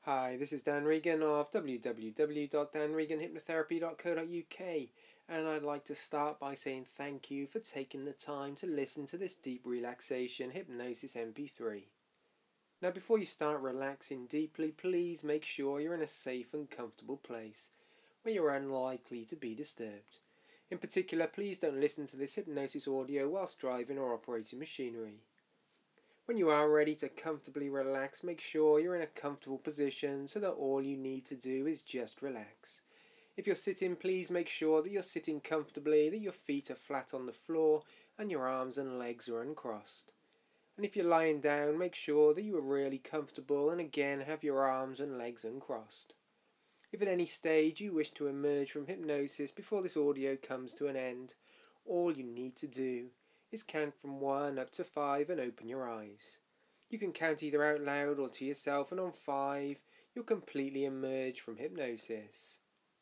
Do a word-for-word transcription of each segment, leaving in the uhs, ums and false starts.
Hi, this is Dan Regan of w w w dot dan regan hypnotherapy dot co dot u k, and I'd like to start by saying thank you for taking the time to listen to this deep relaxation hypnosis M P three. Now, before you start relaxing deeply, please make sure you're in a safe and comfortable place where you're unlikely to be disturbed. In particular, please don't listen to this hypnosis audio whilst driving or operating machinery. When you are ready to comfortably relax, make sure you're in a comfortable position so that all you need to do is just relax. If you're sitting, please make sure that you're sitting comfortably, that your feet are flat on the floor and your arms and legs are uncrossed. And if you're lying down, make sure that you are really comfortable and again have your arms and legs uncrossed. If at any stage you wish to emerge from hypnosis before this audio comes to an end, all you need to do is count from one up to five and open your eyes. You can count either out loud or to yourself, and on five you'll completely emerge from hypnosis.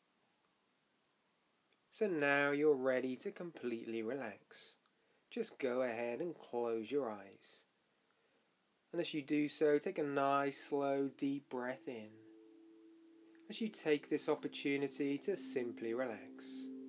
So now you're ready to completely relax. Just go ahead and close your eyes. And as you do so, take a nice slow deep breath in. As you take this opportunity to simply relax.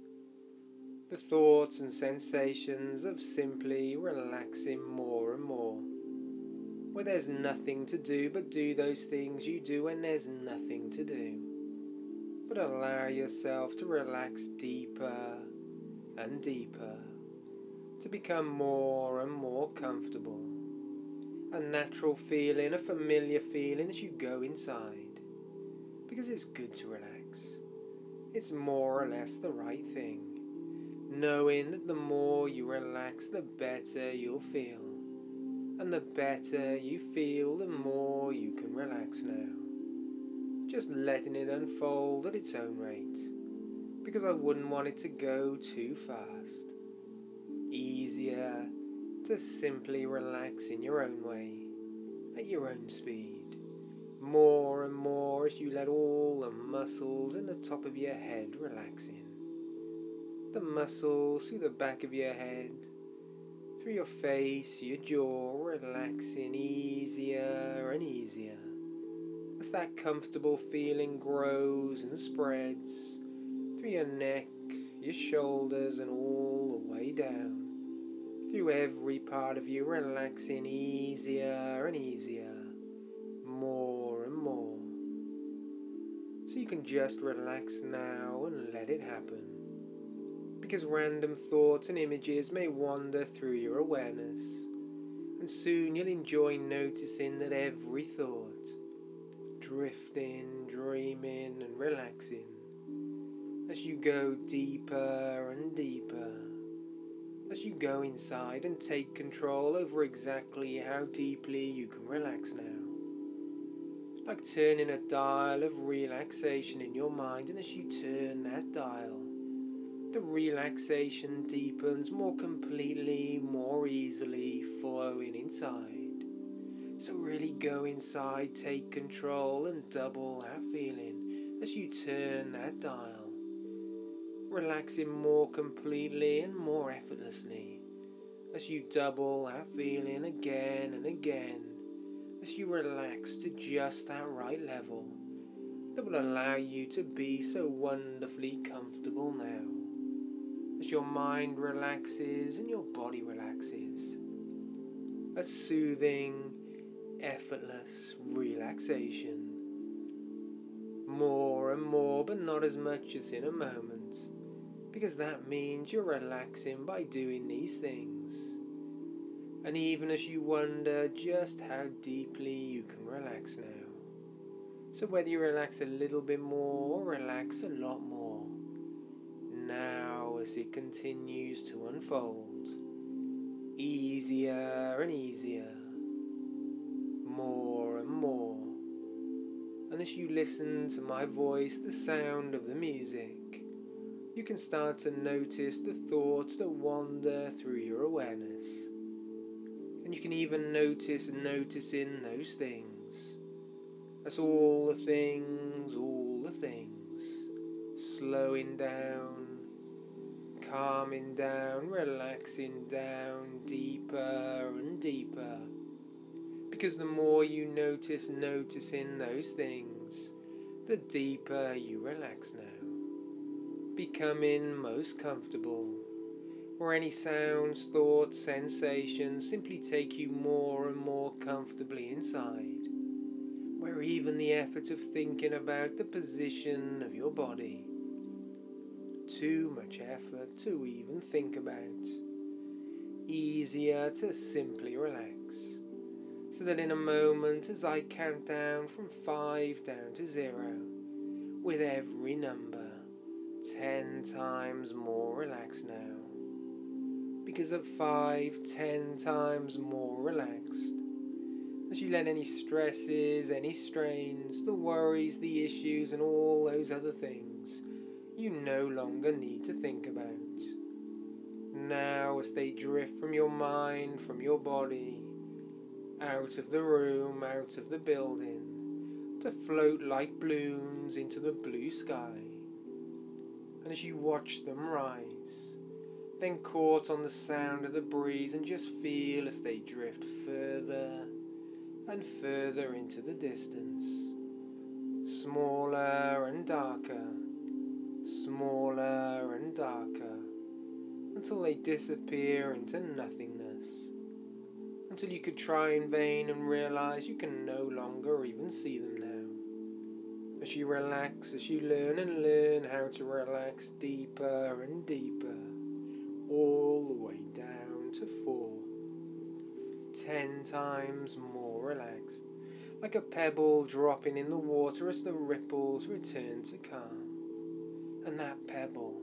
The thoughts and sensations of simply relaxing more and more, where there's nothing to do but do those things you do when there's nothing to do. But allow yourself to relax deeper and deeper, to become more and more comfortable. A natural feeling, a familiar feeling as you go inside, because it's good to relax. It's more or less the right thing. Knowing that the more you relax, the better you'll feel. And the better you feel, the more you can relax now. Just letting it unfold at its own rate, because I wouldn't want it to go too fast. Easier to simply relax in your own way, at your own speed. More and more as you let all the muscles in the top of your head relax in. The muscles through the back of your head, through your face, your jaw, relaxing easier and easier. As that comfortable feeling grows and spreads through your neck, your shoulders, and all the way down. Through every part of you, relaxing easier and easier. More and more. So you can just relax now and let it happen. Because random thoughts and images may wander through your awareness, and soon you'll enjoy noticing that every thought, drifting, dreaming and relaxing, as you go deeper and deeper, as you go inside and take control over exactly how deeply you can relax now. Like turning a dial of relaxation in your mind, and as you turn that dial, the relaxation deepens more completely, more easily, flowing inside. So really go inside, take control and double that feeling as you turn that dial. Relaxing more completely and more effortlessly as you double that feeling again and again. As you relax to just that right level that will allow you to be so wonderfully comfortable now. As your mind relaxes and your body relaxes. A soothing, effortless relaxation. More and more, but not as much as in a moment, because that means you're relaxing by doing these things. And even as you wonder just how deeply you can relax now. So whether you relax a little bit more or relax a lot more, now as it continues to unfold, easier and easier, more and more. And as you listen to my voice, the sound of the music, you can start to notice the thoughts that wander through your awareness. And you can even notice noticing those things. As all the things, all the things, slowing down, calming down, relaxing down, deeper and deeper. Because the more you notice noticing those things, happens, the deeper you relax now, becoming most comfortable, where any sounds, thoughts, sensations simply take you more and more comfortably inside, where even the effort of thinking about the position of your body, too much effort to even think about, easier to simply relax, so that in a moment as I count down from five down to zero, with every number ten times more relaxed now, because at five, ten times more relaxed, as you let any stresses, any strains, the worries, the issues and all those other things you no longer need to think about, now as they drift from your mind, from your body, out of the room, out of the building, to float like balloons into the blue sky. And as you watch them rise, then caught on the sound of the breeze, and just feel as they drift further and further into the distance, smaller and darker, smaller and darker, until they disappear into nothingness, until you could try in vain and realize you can no longer even see them now. As you relax, as you learn and learn how to relax deeper and deeper, all the way down to four, ten times more relaxed, like a pebble dropping in the water as the ripples return to calm, and that pebble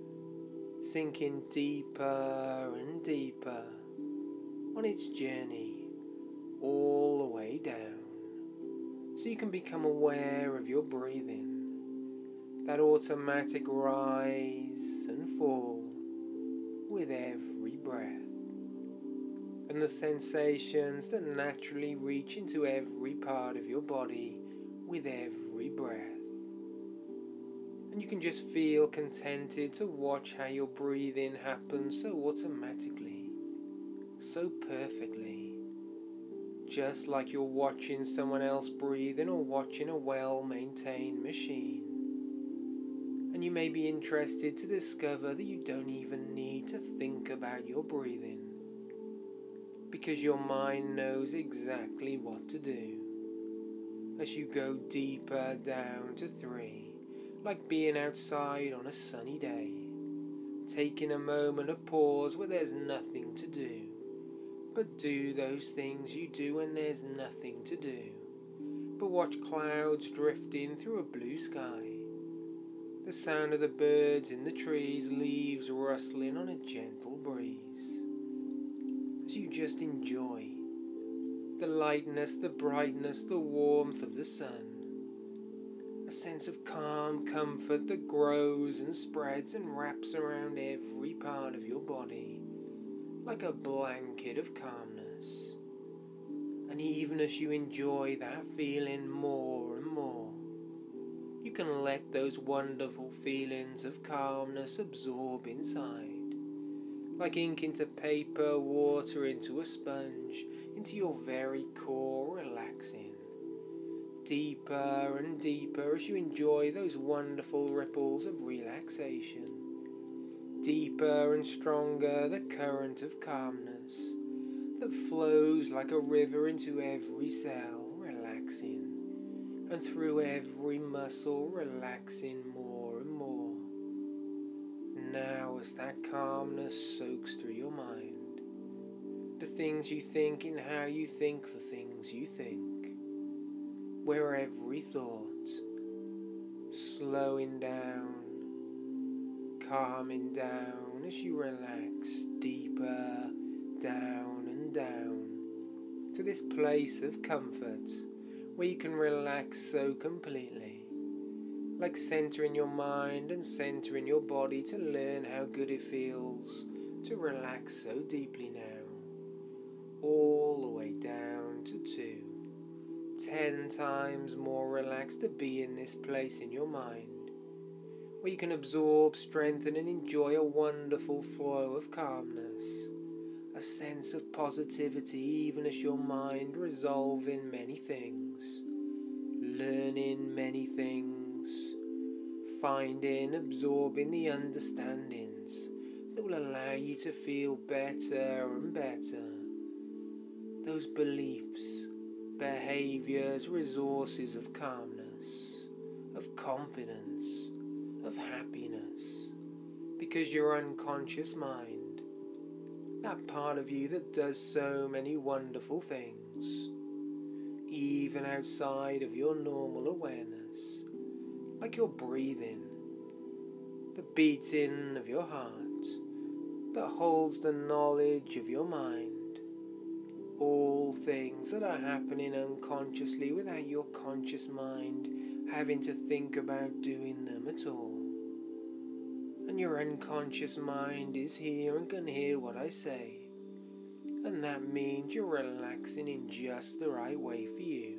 sinking deeper and deeper on its journey all the way down, so you can become aware of your breathing, that automatic rise and fall with every breath, and the sensations that naturally reach into every part of your body with every breath. And you can just feel contented to watch how your breathing happens so automatically, so perfectly, just like you're watching someone else breathing or watching a well-maintained machine. And you may be interested to discover that you don't even need to think about your breathing, because your mind knows exactly what to do. As you go deeper down to three, like being outside on a sunny day, taking a moment of pause where there's nothing to do, but do those things you do when there's nothing to do, but watch clouds drifting through a blue sky, the sound of the birds in the trees, leaves rustling on a gentle breeze, as you just enjoy the lightness, the brightness, the warmth of the sun, a sense of calm comfort that grows and spreads and wraps around every part of your body like a blanket of calmness. And even as you enjoy that feeling more and more, you can let those wonderful feelings of calmness absorb inside, like ink into paper, water into a sponge, into your very core, relaxing deeper and deeper as you enjoy those wonderful ripples of relaxation. Deeper and stronger the current of calmness that flows like a river into every cell, relaxing, and through every muscle, relaxing more and more. Now as that calmness soaks through your mind, the things you think and how you think the things you think, where every thought, slowing down, calming down as you relax deeper down and down to this place of comfort where you can relax so completely, like centering your mind and centering your body to learn how good it feels to relax so deeply now, all the way down to two. Ten times more relaxed to be in this place in your mind, where you can absorb, strengthen and enjoy a wonderful flow of calmness, a sense of positivity even as your mind resolving many things, learning many things, finding, absorbing the understandings that will allow you to feel better and better. Those beliefs, behaviours, resources of calmness, of confidence, of happiness, because your unconscious mind, that part of you that does so many wonderful things, even outside of your normal awareness, like your breathing, the beating of your heart, that holds the knowledge of your mind, all things that are happening unconsciously without your conscious mind having to think about doing them at all. And your unconscious mind is here and can hear what I say, and that means you're relaxing in just the right way for you,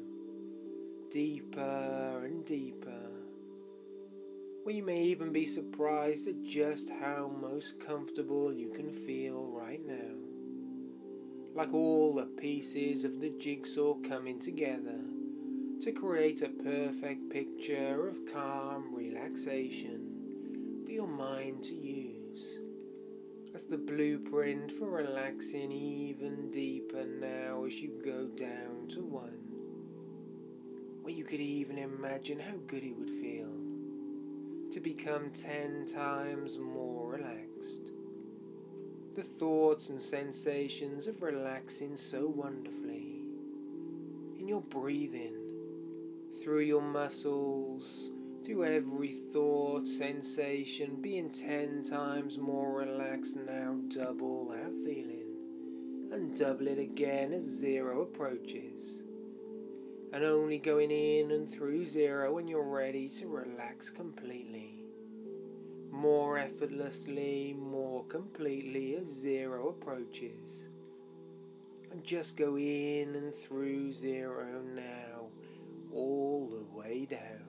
deeper and deeper, where you may even be surprised at just how most comfortable you can feel right now, like all the pieces of the jigsaw coming together to create a perfect picture of calm relaxation for your mind to use as the blueprint for relaxing even deeper now as you go down to one, where you could even imagine how good it would feel to become ten times more relaxed. The thoughts and sensations of relaxing so wonderfully in your breathing, through your muscles, through every thought, sensation, being ten times more relaxed now, double that feeling, and double it again as zero approaches, and only going in and through zero when you're ready to relax completely, more effortlessly, more completely as zero approaches, and just go in and through zero now, all the way down,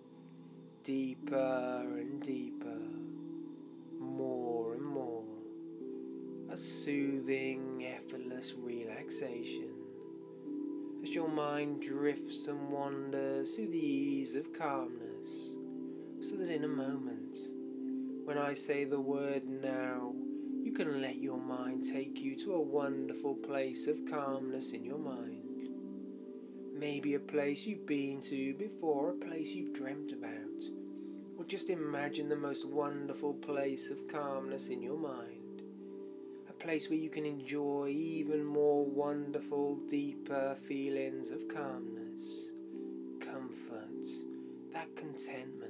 deeper and deeper, more and more, a soothing, effortless relaxation, as your mind drifts and wanders through the ease of calmness, so that in a moment, when I say the word now, you can let your mind take you to a wonderful place of calmness in your mind. Maybe a place you've been to before, a place you've dreamt about, or just imagine the most wonderful place of calmness in your mind. A place where you can enjoy even more wonderful, deeper feelings of calmness, comfort, that contentment.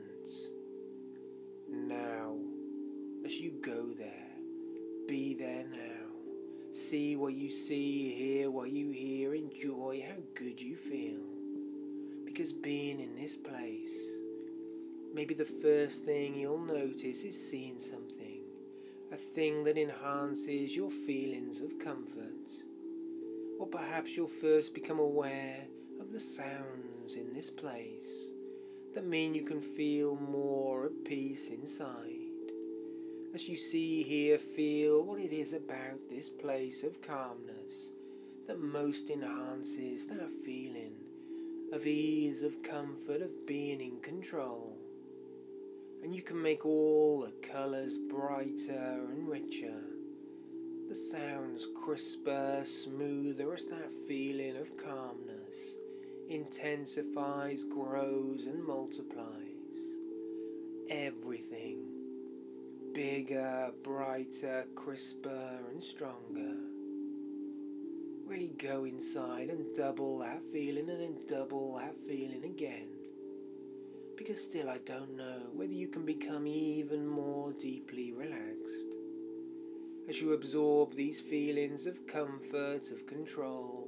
Now, as you go there, be there now. See what you see, hear what you hear, enjoy how good you feel. Because being in this place, maybe the first thing you'll notice is seeing something, a thing that enhances your feelings of comfort. Or perhaps you'll first become aware of the sounds in this place that mean you can feel more at peace inside. As you see, hear, feel what it is about this place of calmness that most enhances that feeling of ease, of comfort, of being in control. And you can make all the colours brighter and richer, the sounds crisper, smoother, as that feeling of calmness intensifies, grows and multiplies. Everything bigger, brighter, crisper and stronger. Really go inside and double that feeling and then double that feeling again. Because still I don't know whether you can become even more deeply relaxed as you absorb these feelings of comfort, of control,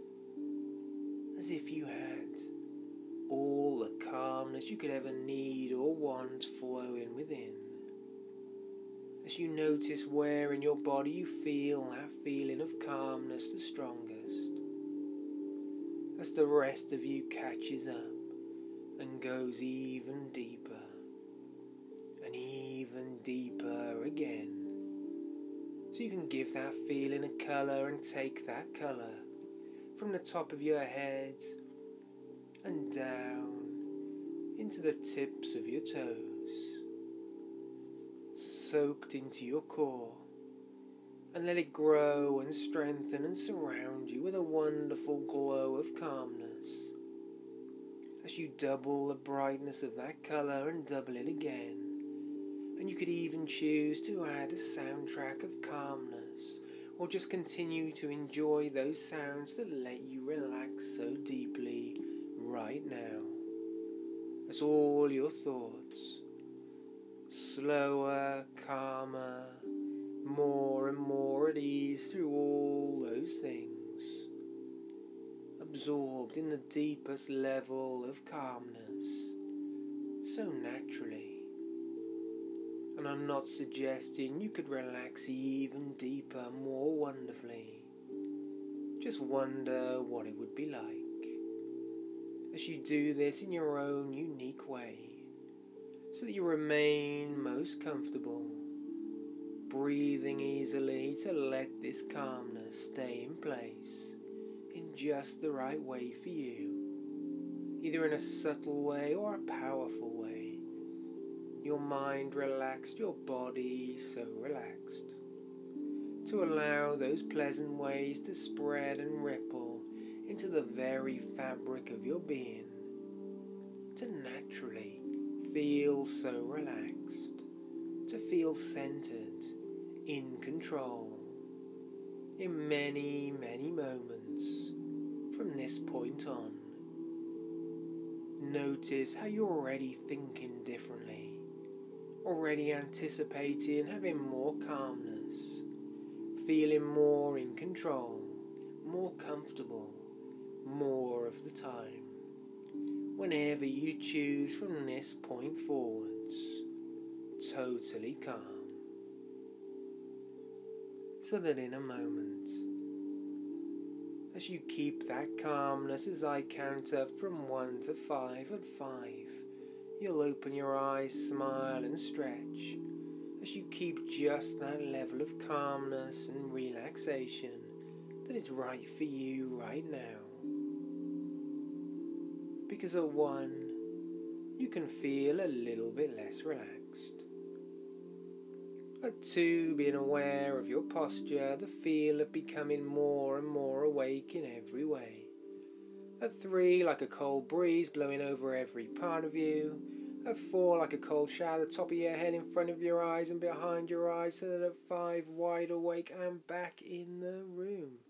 as if you had all the calmness you could ever need or want flowing within. As you notice where in your body you feel that feeling of calmness the strongest, as the rest of you catches up and goes even deeper and even deeper again. So you can give that feeling a colour and take that colour from the top of your head and down into the tips of your toes, soaked into your core, and let it grow and strengthen and surround you with a wonderful glow of calmness. As you double the brightness of that colour and double it again, and you could even choose to add a soundtrack of calmness, or just continue to enjoy those sounds that let you relax so deeply right now. As all your thoughts, slower, calmer, more and more at ease through all those things, absorbed in the deepest level of calmness, so naturally. And I'm not suggesting you could relax even deeper, more wonderfully. Just wonder what it would be like as you do this in your own unique way, so that you remain most comfortable, breathing easily to let this calmness stay in place in just the right way for you, either in a subtle way or a powerful way. Your mind relaxed, your body so relaxed, to allow those pleasant ways to spread and ripple into the very fabric of your being, to naturally feel so relaxed, to feel centered, in control, in many, many moments from this point on. Notice how you're already thinking differently, already anticipating having more calmness, feeling more in control, more comfortable, more of the time, whenever you choose from this point forwards, totally calm. So that in a moment, as you keep that calmness as I count up from one to five, at five, you'll open your eyes, smile and stretch, as you keep just that level of calmness and relaxation that is right for you right now. Because at one, you can feel a little bit less relaxed. At two, being aware of your posture, the feel of becoming more and more awake in every way. At three, like a cold breeze blowing over every part of you. At four, like a cold shower at the top of your head, in front of your eyes and behind your eyes, so that at five, wide awake and back in the room.